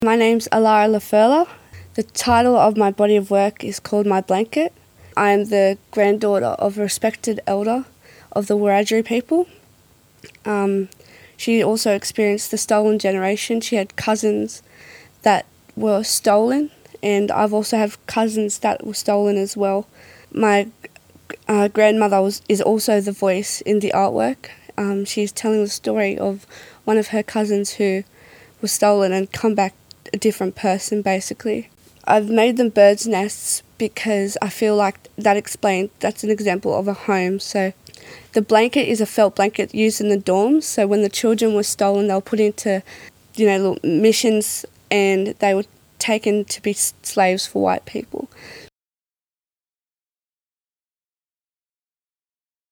My name's Alara Lafurla. The title of my body of work is called My Blanket. I am the granddaughter of a respected elder of the Wiradjuri people. She also experienced the stolen generation. She had cousins that were stolen, and I've also have cousins that were stolen as well. My grandmother is also the voice in the artwork. She's telling the story of one of her cousins who was stolen and come back a different person, basically. I've made them birds' nests because I feel like that's an example of a home. So the blanket is a felt blanket used in the dorms. So when the children were stolen, they were put into, little missions, and they were taken to be slaves for white people.